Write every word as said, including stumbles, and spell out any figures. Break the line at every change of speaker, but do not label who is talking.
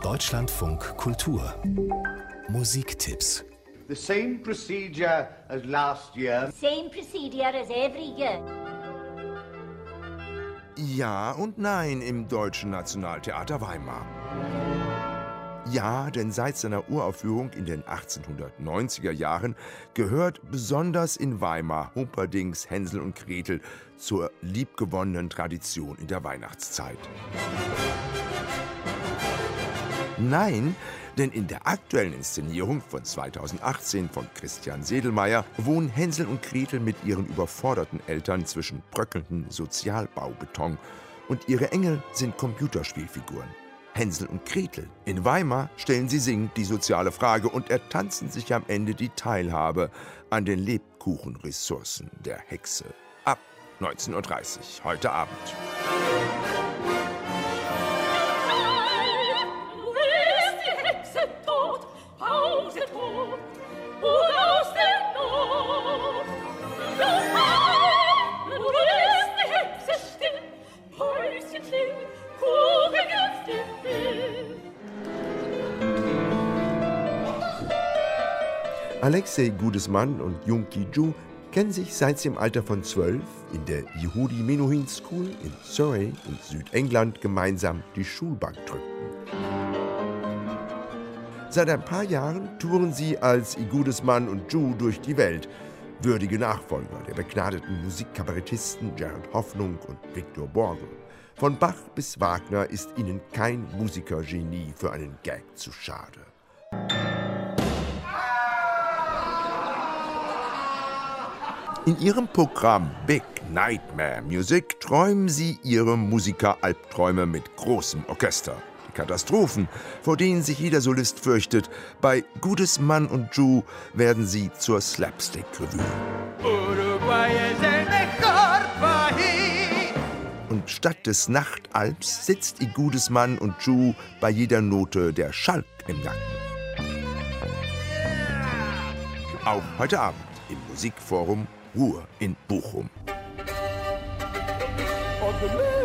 Deutschlandfunk Kultur Musiktipps.
The same procedure as last year.
Same procedure as every year.
Ja und nein im Deutschen Nationaltheater Weimar. Ja, denn seit seiner Uraufführung in den achtzehnhundertneunziger Jahren gehört besonders in Weimar Humperdincks Hänsel und Gretel zur liebgewonnenen Tradition in der Weihnachtszeit. Nein, denn in der aktuellen Inszenierung von zweitausendachtzehn von Christian Sedlmayr wohnen Hänsel und Gretel mit ihren überforderten Eltern zwischen bröckelndem Sozialbaubeton und ihre Engel sind Computerspielfiguren. Hänsel und Gretel. In Weimar stellen sie singend die soziale Frage und ertanzen sich am Ende die Teilhabe an den Lebkuchenressourcen der Hexe. Ab neunzehn Uhr dreißig, heute Abend. Alexei Gudesmann und Jung Ki-ju kennen sich seit sie im Alter von zwölf in der Yehudi Menuhin School in Surrey in Südengland gemeinsam die Schulbank drückten. Seit ein paar Jahren touren sie als Gudesmann und Ju durch die Welt, würdige Nachfolger der begnadeten Musikkabarettisten Gerald Hoffnung und Viktor Borge. Von Bach bis Wagner ist ihnen kein Musikergenie für einen Gag zu schade. In ihrem Programm Big Nightmare Music träumen sie ihre Musiker-Albträume mit großem Orchester. Die Katastrophen, vor denen sich jeder Solist fürchtet, bei Gudesmann und Ju werden sie zur Slapstick-Revue. Und statt des Nachtalbs sitzt Gudesmann und Ju bei jeder Note der Schalk im Nacken. Auch heute Abend im Musikforum Ruhr in Bochum.